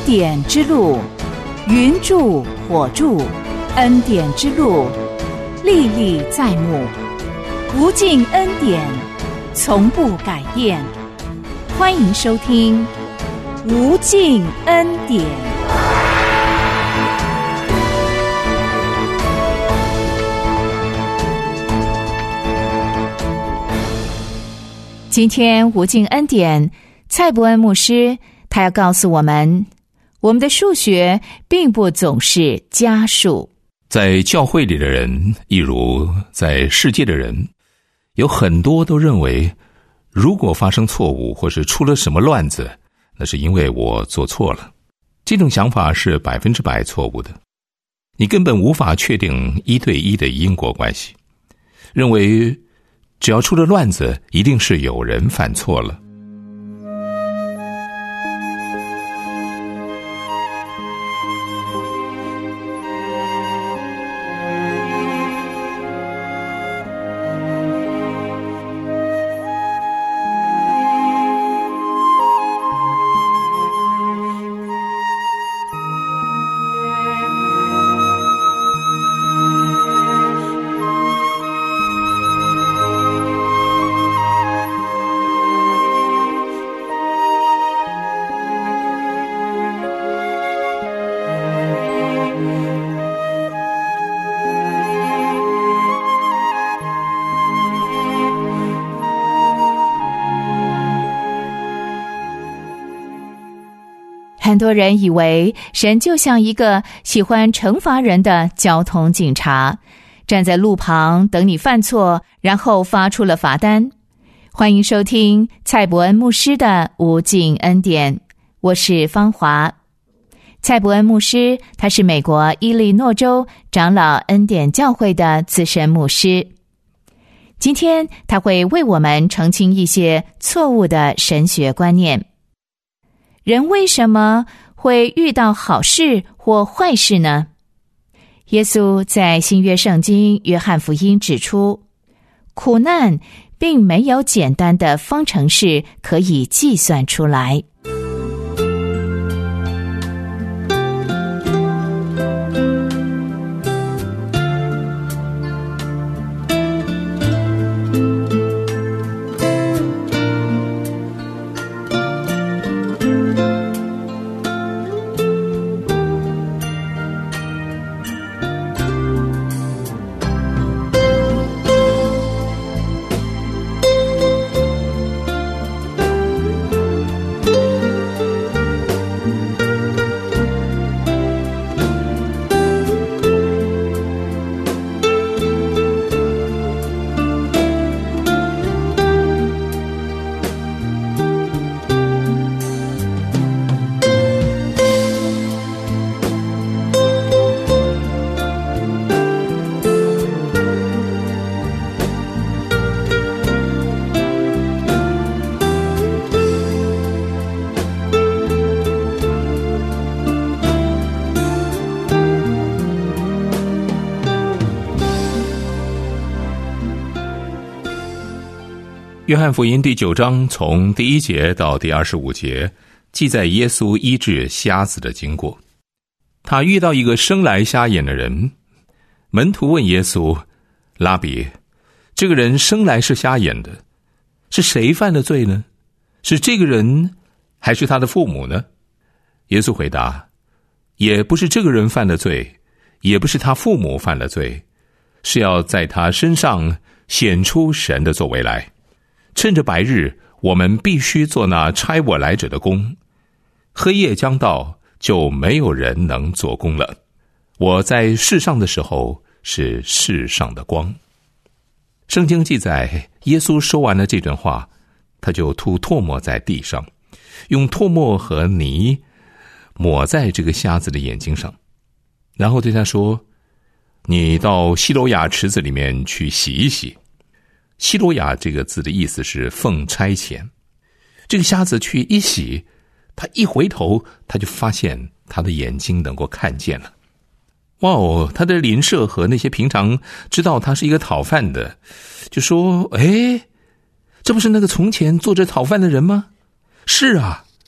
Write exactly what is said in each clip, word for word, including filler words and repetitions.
典之路，云柱火柱，恩典之路，历历在目，无尽恩典，从不改变。欢迎收听无尽恩典。今天无尽恩典，蔡伯恩牧师他要告诉我们，我们的数学并不总是加数。 在教会里的人，一如在世界的人，有很多都认为，如果发生错误或是出了什么乱子，那是因为我做错了。这种想法是百分之百错误的。你根本无法确定一对一的因果关系，认为只要出了乱子，一定是有人犯错了。 很多人以为神就像一个喜欢惩罚人的交通警察，站在路旁等你犯错，然后发出了罚单。欢迎收听蔡伯恩牧师的无尽恩典，我是芳华。蔡伯恩牧师他是美国伊利诺州长老恩典教会的资深牧师。今天他会为我们澄清一些错误的神学观念。人为什么会遇到好事或坏事呢？耶稣在新约圣经约翰福音指出，苦难并没有简单的方程式可以计算出来。 约翰福音第九章从第一节到第二十五节记载耶稣医治瞎子的经过。他遇到一个生来瞎眼的人，门徒问耶稣，拉比，这个人生来是瞎眼的，是谁犯的罪呢？是这个人还是他的父母呢？耶稣回答，也不是这个人犯的罪，也不是他父母犯的罪，是要在他身上显出神的作为来。趁着白日，我们必须做那差我来者的工，黑夜将到，就没有人能做工了。我在世上的时候是世上的光。圣经记载，耶稣说完了这段话，他就吐唾沫在地上，用唾沫和泥抹在这个瞎子的眼睛上，然后对他说，你到西罗亚池子里面去洗一洗。西罗亚这个字的意思是奉差遣。这个瞎子去一洗，他一回头，他就发现他的眼睛能够看见了。哇哦，他的邻舍和那些平常知道他是一个讨饭的，就说，诶，这不是那个从前做着讨饭的人吗？是啊，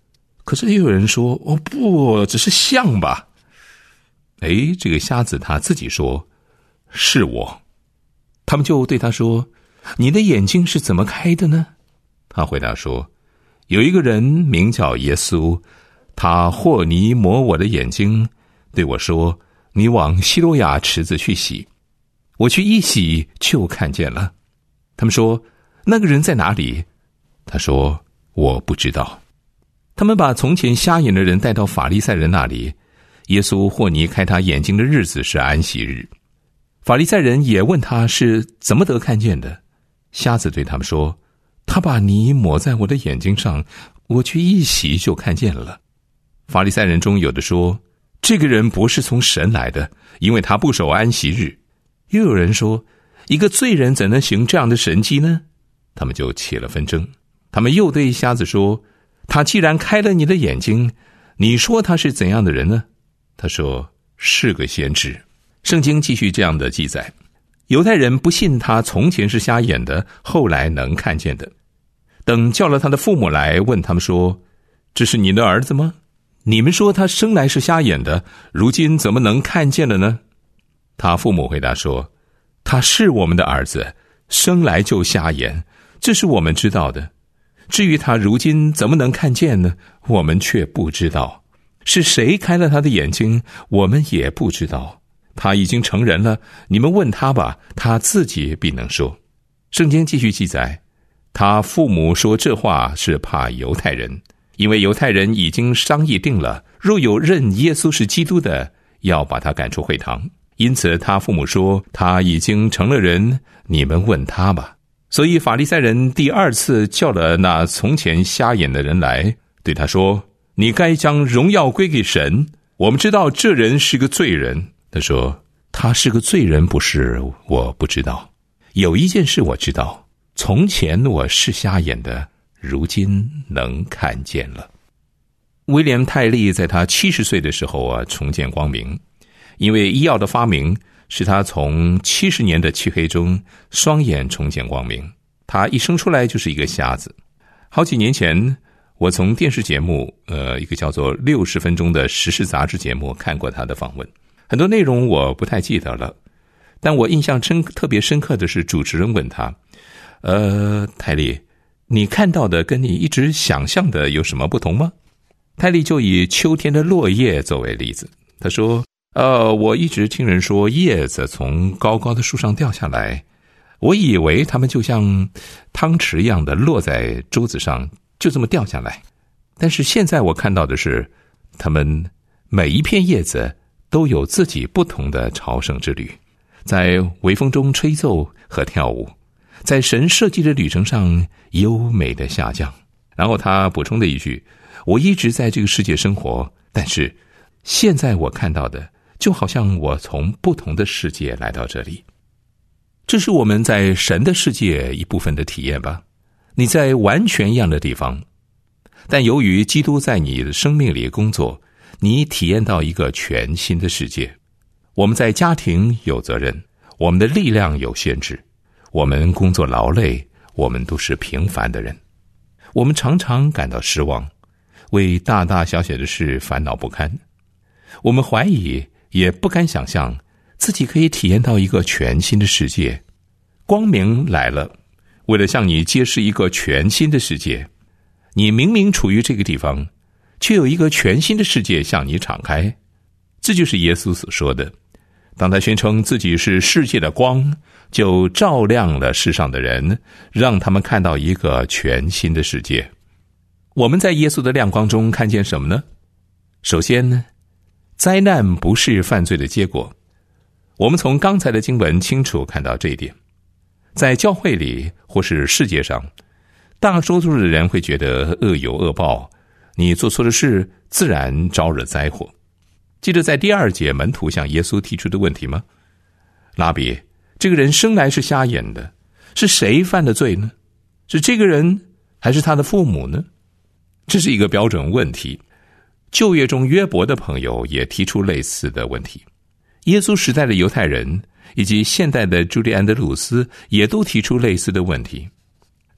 可是也有人说，哦不，只是像吧。哎，这个瞎子他自己说，是我。他们就对他说，你的眼睛是怎么开的呢？他回答说，有一个人名叫耶稣，他和泥抹我的眼睛，对我说，你往西罗亚池子去洗。我去一洗就看见了。他们说，那个人在哪里？他说，我不知道。他们把从前瞎眼的人带到法利赛人那里，耶稣和泥开他眼睛的日子是安息日。法利赛人也问他是怎么得看见的。瞎子对他们说，他把泥抹在我的眼睛上，我去一洗就看见了。法利赛人中有的说，这个人不是从神来的，因为他不守安息日。又有人说，一个罪人怎能行这样的神迹呢？他们就起了纷争。他们又对瞎子说，他既然开了你的眼睛，你说他是怎样的人呢？他说，是个先知。圣经继续这样的记载，犹太人不信他从前是瞎眼的，后来能看见的。等叫了他的父母来，问他们说，这是你的儿子吗？你们说他生来是瞎眼的，如今怎么能看见了呢？他父母回答说，他是我们的儿子，生来就瞎眼，这是我们知道的。至于他如今怎么能看见呢？我们却不知道。是谁开了他的眼睛？我们也不知道。他已经成人了，你们问他吧，他自己必能说。圣经继续记载，他父母说这话是怕犹太人，因为犹太人已经商议定了，若有认耶稣是基督的，要把他赶出会堂。因此他父母说，他已经成了人，你们问他吧。所以法利赛人第二次叫了那从前瞎眼的人来，对他说，你该将荣耀归给神，我们知道这人是个罪人。他说，他是个罪人不是，我不知道。有一件事我知道，从前我是瞎眼的，如今能看见了。威廉泰利在他七十岁的时候啊，重见光明。因为医药的发明，使他从七十年的漆黑中双眼重见光明。他一生出来就是一个瞎子。好几年前，我从电视节目，呃，一个叫做六十分钟的时事杂志节目看过他的访问，很多内容我不太记得了，但我印象深特别深刻的是，主持人问他，呃，泰利，你看到的跟你一直想象的有什么不同吗？泰利就以秋天的落叶作为例子，他说，呃，我一直听人说叶子从高高的树上掉下来，我以为它们就像汤匙一样的落在桌子上，就这么掉下来。但是现在我看到的是，它们每一片叶子都有自己不同的朝圣之旅，在微风中吹奏和跳舞，在神设计的旅程上优美的下降。然后他补充了一句，我一直在这个世界生活，但是现在我看到的就好像我从不同的世界来到这里。这是我们在神的世界一部分的体验吧。你在完全一样的地方，但由于基督在你的生命里工作，你体验到一个全新的世界。我们在家庭有责任，我们的力量有限制，我们工作劳累，我们都是平凡的人。我们常常感到失望，为大大小小的事烦恼不堪。我们怀疑，也不敢想象自己可以体验到一个全新的世界。光明来了，为了向你揭示一个全新的世界。你明明处于这个地方，却有一个全新的世界向你敞开。这就是耶稣所说的，当他宣称自己是世界的光，就照亮了世上的人，让他们看到一个全新的世界。我们在耶稣的亮光中看见什么呢？首先呢，灾难不是犯罪的结果。我们从刚才的经文清楚看到这一点。在教会里或是世界上，大多数的人会觉得恶有恶报，你做错的事自然招惹灾祸。记得在第二节门徒向耶稣提出的问题吗？拉比，这个人生来是瞎眼的，是谁犯的罪呢？是这个人还是他的父母呢？这是一个标准问题。旧约中约伯的朋友也提出类似的问题。耶稣时代的犹太人以及现代的朱利安德鲁斯也都提出类似的问题。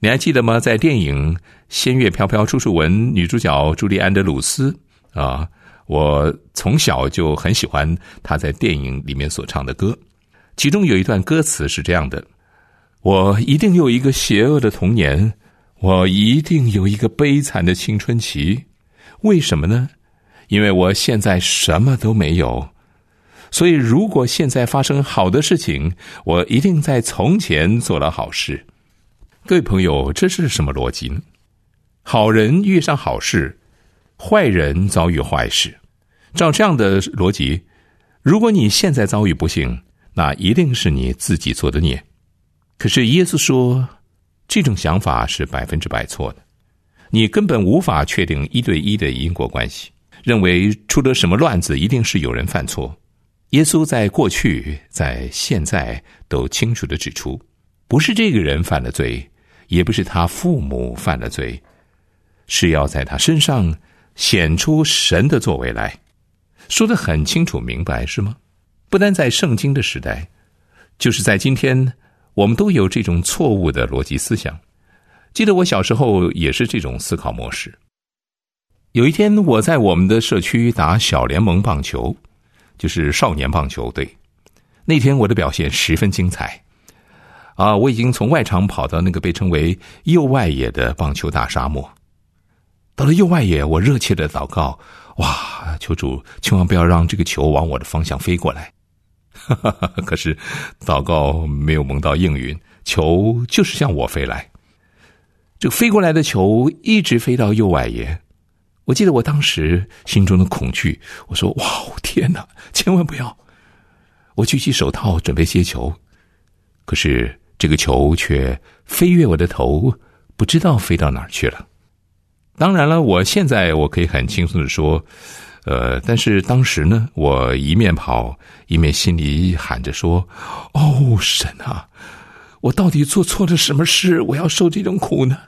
你还记得吗？在电影《仙乐飘飘处处闻》，女主角朱莉安德鲁斯啊，我从小就很喜欢她在电影里面所唱的歌。其中有一段歌词是这样的：我一定有一个邪恶的童年，我一定有一个悲惨的青春期。为什么呢？因为我现在什么都没有，所以如果现在发生好的事情，我一定在从前做了好事。各位朋友，这是什么逻辑呢？好人遇上好事，坏人遭遇坏事。照这样的逻辑，如果你现在遭遇不幸，那一定是你自己做的孽。可是耶稣说，这种想法是百分之百错的。你根本无法确定一对一的因果关系，认为出了什么乱子一定是有人犯错。耶稣在过去在现在都清楚地指出，不是这个人犯了罪，也不是他父母犯了罪，是要在他身上显出神的作为来。说得很清楚明白，是吗？不单在圣经的时代，就是在今天，我们都有这种错误的逻辑思想。记得我小时候也是这种思考模式。有一天我在我们的社区打小联盟棒球，就是少年棒球队。那天我的表现十分精彩啊！我已经从外场跑到那个被称为右外野的棒球大沙漠。到了右外野，我热切的祷告，哇，求主千万不要让这个球往我的方向飞过来。可是祷告没有蒙到应允，球就是向我飞来。这个飞过来的球一直飞到右外野。我记得我当时心中的恐惧，我说哇，天哪，千万不要。我举起手套准备接球，可是这个球却飞越我的头，不知道飞到哪儿去了。当然了，我现在我可以很轻松地说，呃，但是当时呢，我一面跑一面心里喊着说，哦，神啊，我到底做错了什么事，我要受这种苦呢？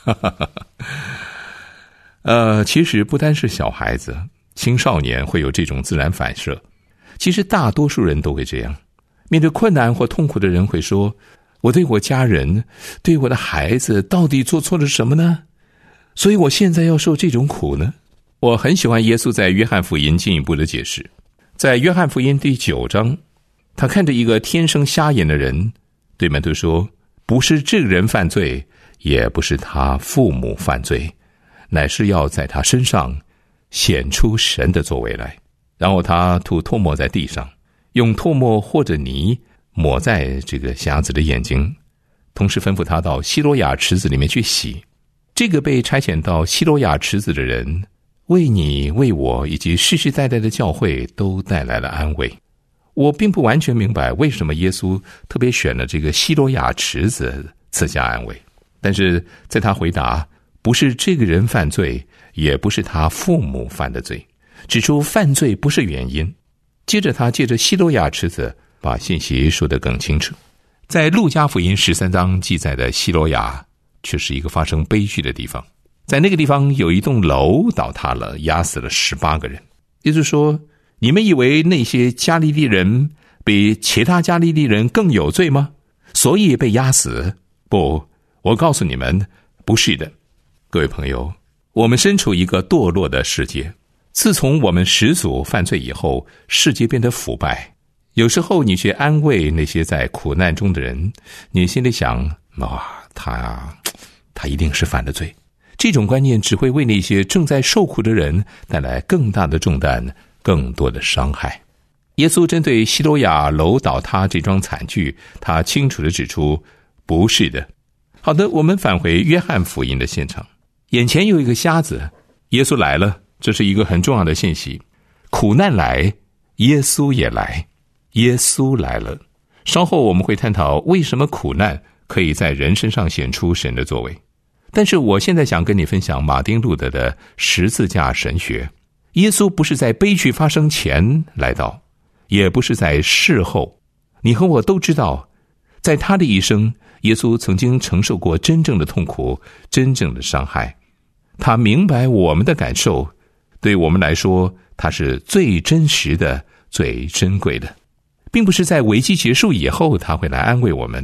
呃，其实不单是小孩子，青少年会有这种自然反射，其实大多数人都会这样。面对困难或痛苦的人会说，我对我家人，对我的孩子到底做错了什么呢？所以我现在要受这种苦呢？我很喜欢耶稣在约翰福音进一步的解释。在约翰福音第九章，他看着一个天生瞎眼的人，对门徒说，不是这个人犯罪，也不是他父母犯罪，乃是要在他身上显出神的作为来。然后他吐唾沫在地上，用唾沫或者泥抹在这个瞎子的眼睛，同时吩咐他到西罗亚池子里面去洗。这个被差遣到西罗亚池子的人，为你为我以及世世代代的教会都带来了安慰。我并不完全明白为什么耶稣特别选了这个西罗亚池子赐下安慰，但是在他回答不是这个人犯罪，也不是他父母犯的罪，指出犯罪不是原因。接着他借着西罗亚池子把信息说得更清楚。在路加福音十三章记载的西罗亚却是一个发生悲剧的地方。在那个地方有一栋楼倒塌了，压死了十八个人。也就是说，你们以为那些加利利人比其他加利利人更有罪吗？所以被压死？不，我告诉你们，不是的。各位朋友，我们身处一个堕落的世界。自从我们始祖犯罪以后，世界变得腐败。有时候你去安慰那些在苦难中的人，你心里想，哇，他他一定是犯了罪。这种观念只会为那些正在受苦的人带来更大的重担，更多的伤害。耶稣针对西罗亚楼倒塌这桩惨剧，他清楚地指出，不是的。好的，我们返回约翰福音的现场。眼前有一个瞎子，耶稣来了，这是一个很重要的信息。苦难来，耶稣也来。耶稣来了。稍后我们会探讨为什么苦难可以在人身上显出神的作为。但是我现在想跟你分享马丁路德的十字架神学。耶稣不是在悲剧发生前来到，也不是在事后。你和我都知道，在他的一生，耶稣曾经承受过真正的痛苦，真正的伤害。他明白我们的感受，对我们来说，他是最真实的，最珍贵的。并不是在危机结束以后他会来安慰我们，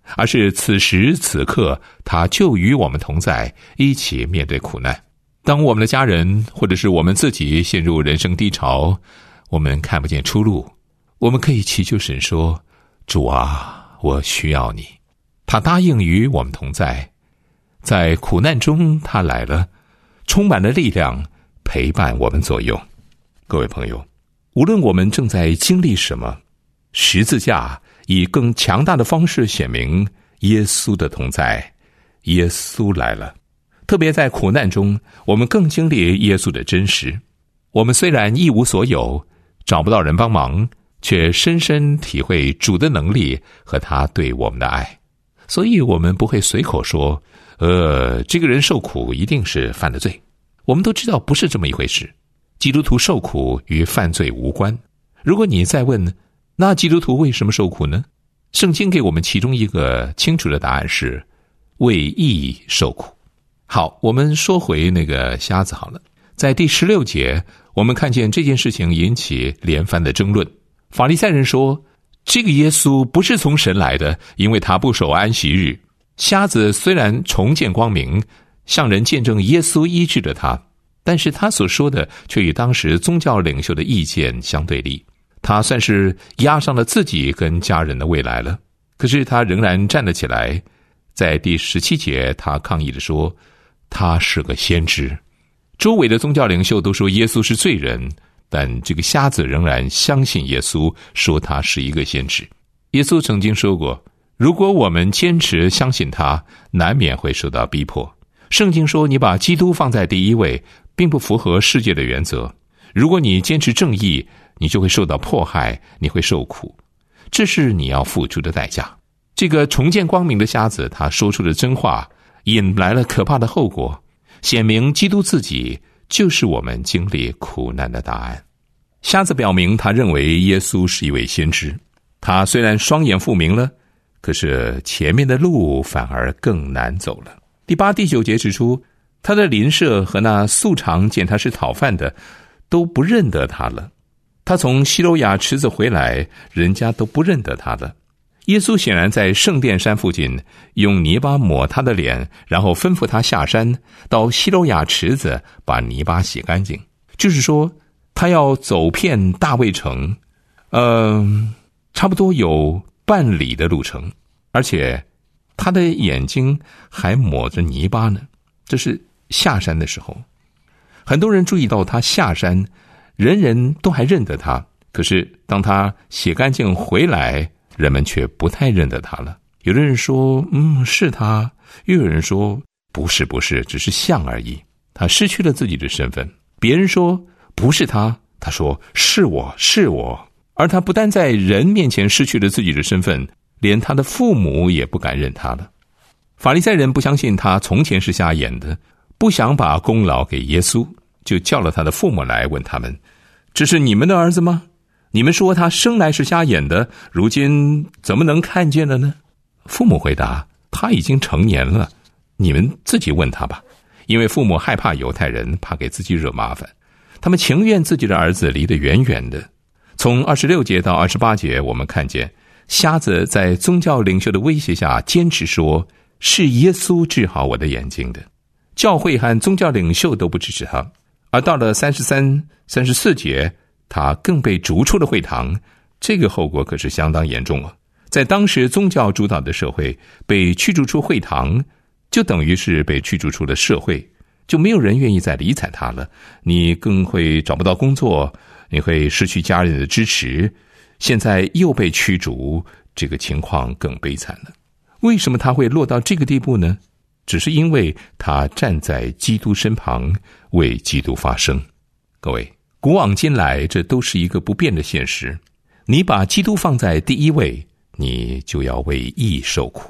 而是此时此刻他就与我们同在，一起面对苦难。当我们的家人或者是我们自己陷入人生低潮，我们看不见出路，我们可以祈求神说，主啊，我需要你。他答应与我们同在，在苦难中他来了，充满了力量，陪伴我们左右。各位朋友，无论我们正在经历什么，十字架以更强大的方式显明耶稣的同在，耶稣来了。特别在苦难中，我们更经历耶稣的真实。我们虽然一无所有，找不到人帮忙，却深深体会主的能力和他对我们的爱。所以我们不会随口说，呃，这个人受苦一定是犯了罪。我们都知道不是这么一回事。基督徒受苦与犯罪无关。如果你再问，那基督徒为什么受苦呢？圣经给我们其中一个清楚的答案是，为义受苦。好，我们说回那个瞎子好了。在第十六节，我们看见这件事情引起连番的争论。法利赛人说，这个耶稣不是从神来的，因为他不守安息日。瞎子虽然重见光明，向人见证耶稣医治了他，但是他所说的却与当时宗教领袖的意见相对立。他算是押上了自己跟家人的未来了，可是他仍然站了起来。在第十七节，他抗议地说，他是个先知。周围的宗教领袖都说耶稣是罪人，但这个瞎子仍然相信耶稣，说他是一个先知。耶稣曾经说过，如果我们坚持相信他，难免会受到逼迫。圣经说，你把基督放在第一位，并不符合世界的原则。如果你坚持正义，你就会受到迫害，你会受苦，这是你要付出的代价。这个重见光明的瞎子，他说出的真话引来了可怕的后果，显明基督自己就是我们经历苦难的答案。瞎子表明他认为耶稣是一位先知，他虽然双眼复明了，可是前面的路反而更难走了。第八、第九节指出，他的邻舍和那素常见他是讨饭的都不认得他了。他从西罗亚池子回来，人家都不认得他了。耶稣显然在圣殿山附近用泥巴抹他的脸，然后吩咐他下山到西罗亚池子把泥巴洗干净，就是说他要走遍大卫城，呃，差不多有半里的路程，而且他的眼睛还抹着泥巴呢。这是下山的时候。很多人注意到他下山，人人都还认得他，可是当他洗干净回来，人们却不太认得他了。有的人说，嗯，是他；又有人说，不是不是，只是像而已。他失去了自己的身份。别人说不是他，他说是我是我。而他不但在人面前失去了自己的身份，连他的父母也不敢认他了。法利赛人不相信他从前是瞎眼的，不想把功劳给耶稣，就叫了他的父母来问他们，这是你们的儿子吗？你们说他生来是瞎眼的，如今怎么能看见了呢？父母回答，他已经成年了，你们自己问他吧。因为父母害怕犹太人，怕给自己惹麻烦，他们情愿自己的儿子离得远远的。从二十六节到二十八节，我们看见瞎子在宗教领袖的威胁下坚持说，是耶稣治好我的眼睛的。教会和宗教领袖都不支持他。而到了三十三、三十四节，他更被逐出了会堂，这个后果可是相当严重啊！在当时宗教主导的社会，被驱逐出会堂，就等于是被驱逐出了社会，就没有人愿意再理睬他了。你更会找不到工作，你会失去家人的支持，现在又被驱逐，这个情况更悲惨了。为什么他会落到这个地步呢？只是因为他站在基督身旁，为基督发声。各位，古往今来，这都是一个不变的现实。你把基督放在第一位，你就要为义受苦。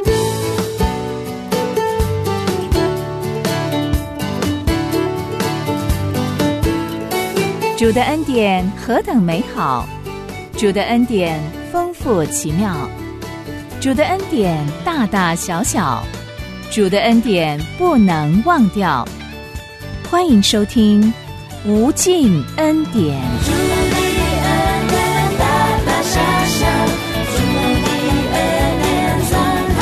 主的恩典何等美好，主的恩典丰富奇妙，主的恩典大大小小，主的恩典不能忘掉。欢迎收听无尽恩典。主的恩典大大小小，主的恩典存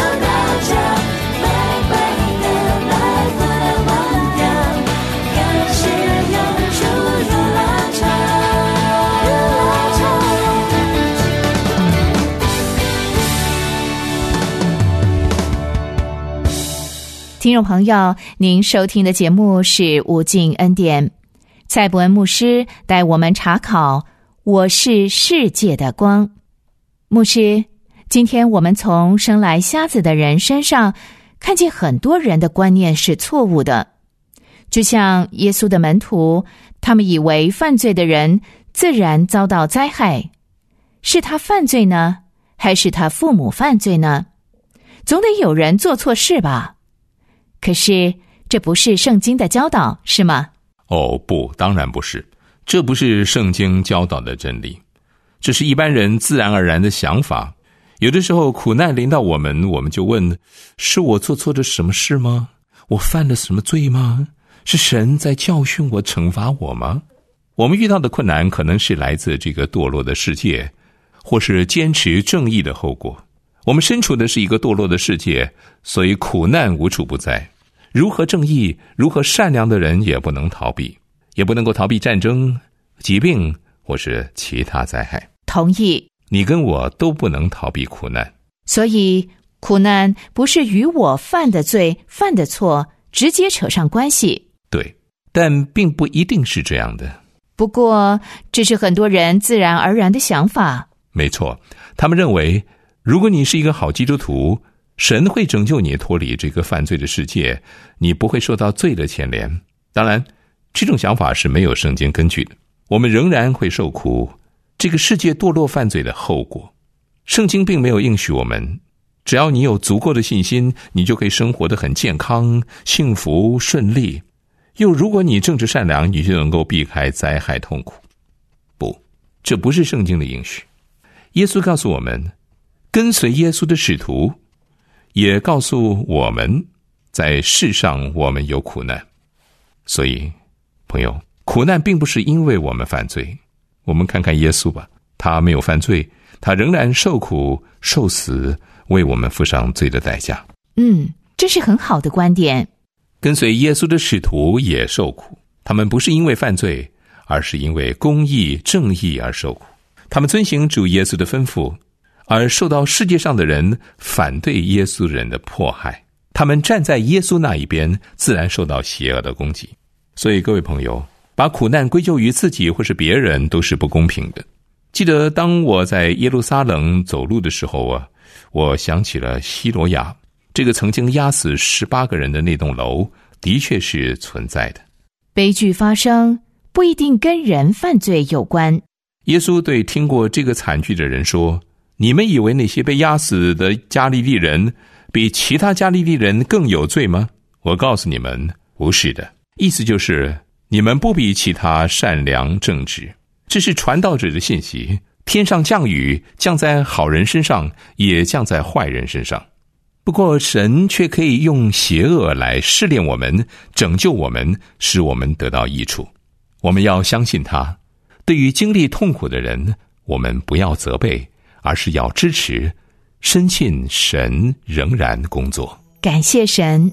听众朋友，您收听的节目是无尽恩典，蔡伯恩牧师带我们查考我是世界的光。牧师，今天我们从生来瞎子的人身上看见很多人的观念是错误的，就像耶稣的门徒，他们以为犯罪的人自然遭到灾害，是他犯罪呢，还是他父母犯罪呢？总得有人做错事吧？可是这不是圣经的教导，是吗？ 哦，不，当然不是，这不是圣经教导的真理，这是一般人自然而然的想法。有的时候苦难临到我们，我们就问，是我做错了什么事吗？我犯了什么罪吗？是神在教训我、惩罚我吗？我们遇到的困难可能是来自这个堕落的世界，或是坚持正义的后果。我们身处的是一个堕落的世界，所以苦难无处不在。如何正义、如何善良的人也不能逃避，也不能够逃避战争、疾病或是其他灾害。 同意。 你跟我都不能逃避苦难。 所以苦难不是与我犯的罪、犯的错直接扯上关系。 对，但并不一定是这样的。 不过这是很多人自然而然的想法。 没错，他们认为如果你是一个好基督徒，神会拯救你脱离这个犯罪的世界，你不会受到罪的牵连。当然，这种想法是没有圣经根据的。我们仍然会受苦这个世界堕落犯罪的后果。圣经并没有应许我们，只要你有足够的信心，你就可以生活得很健康、幸福、顺利。又如果你正直善良，你就能够避开灾害痛苦。不，这不是圣经的应许。耶稣告诉我们，跟随耶稣的使徒也告诉我们，在世上我们有苦难。所以朋友，苦难并不是因为我们犯罪。我们看看耶稣吧，他没有犯罪，他仍然受苦受死，为我们付上罪的代价。 嗯，这是很好的观点。 跟随耶稣的使徒也受苦，他们不是因为犯罪，而是因为公义正义而受苦。他们遵行主耶稣的吩咐，而受到世界上的人反对耶稣人的迫害。他们站在耶稣那一边，自然受到邪恶的攻击。所以各位朋友，把苦难归咎于自己或是别人都是不公平的。记得当我在耶路撒冷走路的时候啊，我想起了希罗亚，这个曾经压死十八个人的那栋楼的确是存在的。 悲剧发生不一定跟人犯罪有关。 耶稣对听过这个惨剧的人说，你们以为那些被压死的加利利人比其他加利利人更有罪吗？我告诉你们，不是的。意思就是你们不比其他善良正直。这是传道者的信息，天上降雨，降在好人身上，也降在坏人身上。不过神却可以用邪恶来试炼我们，拯救我们，使我们得到益处。我们要相信他。对于经历痛苦的人，我们不要责备，而是要支持，深信神仍然工作。 感谢神。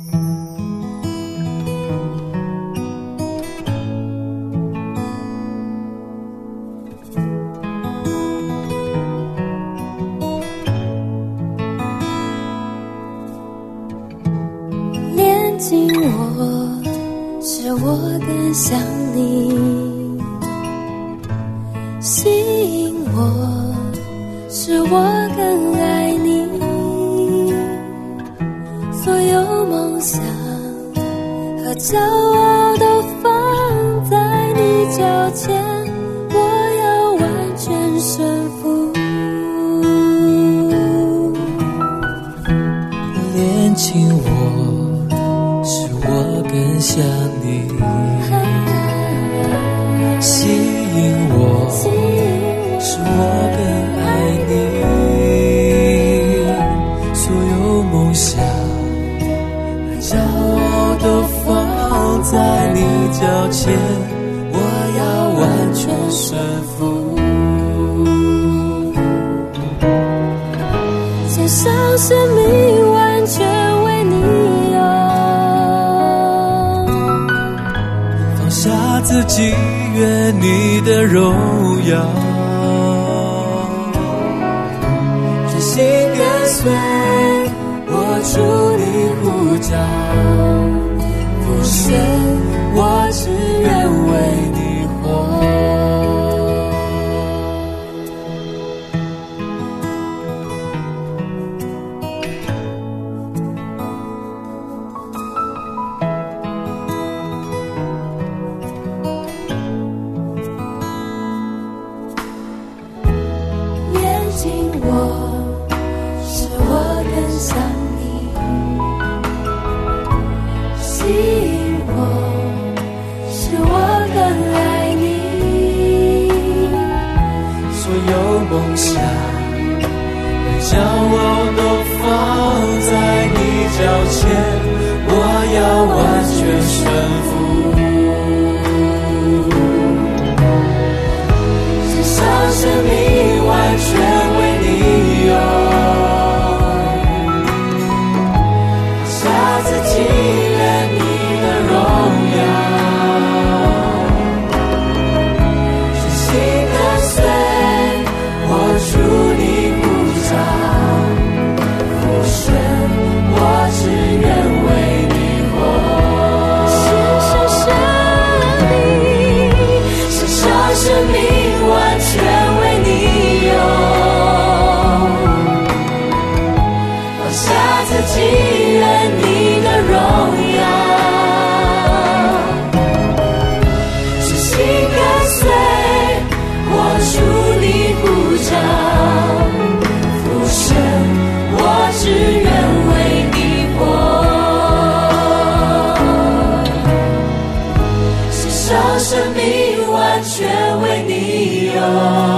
连近我，使我更像你，吸引我，使我更爱你。所有梦想和骄傲都放在你脚前，我要完全顺服。 连近我，使我更像你，吸引我，使我更爱你。所有梦想和骄傲都放在你脚前，我要完全顺服。 献上生命，完全为你用， 放下自己，愿你的荣耀， 专心跟随我，主你呼呼叫，父神，我只愿为你活。梦想和骄傲都放在你脚前，我要完全顺服。献上生命完全为你用，下自己愿你的荣耀，真心跟随主你呼召，父神，我只愿为你活。献上生命，献上生命完全为你用，放下自己愿你的荣耀，真心跟随我主你呼召。只愿为你活，献上生命完全为你用，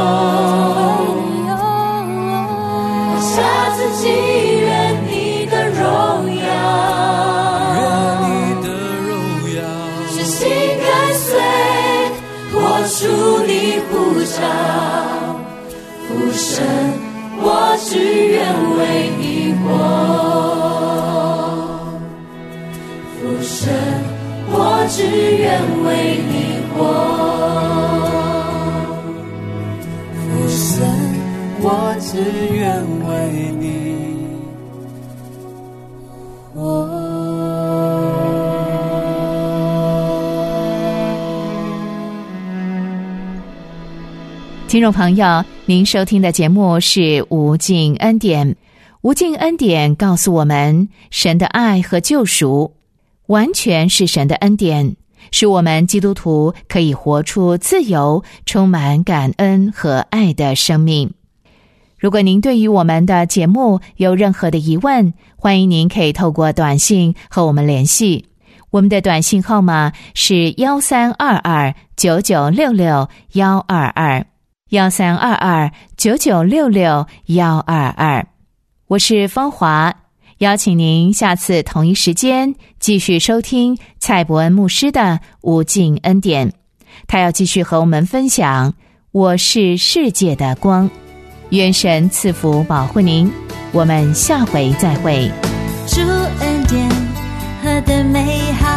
放下自己愿你的荣耀，愿你的荣耀，真心跟随我主你呼召，父神，我只愿为你活，父神，我只愿为你活，父神，我只愿为你活。 听众朋友，您收听的节目是无尽恩典。无尽恩典告诉我们，神的爱和救赎完全是神的恩典，使我们基督徒可以活出自由、充满感恩和爱的生命。如果您对于我们的节目有任何的疑问，欢迎您可以透过短信和我们联系。我们的短信号码是一三二二九九六六一二二一三二二九九六六一二二。我是芳华，邀请您下次同一时间继续收听蔡伯恩牧师的无尽恩典，他要继续和我们分享我是世界的光。愿神赐福保护您，我们下回再会。 主恩典何等美好，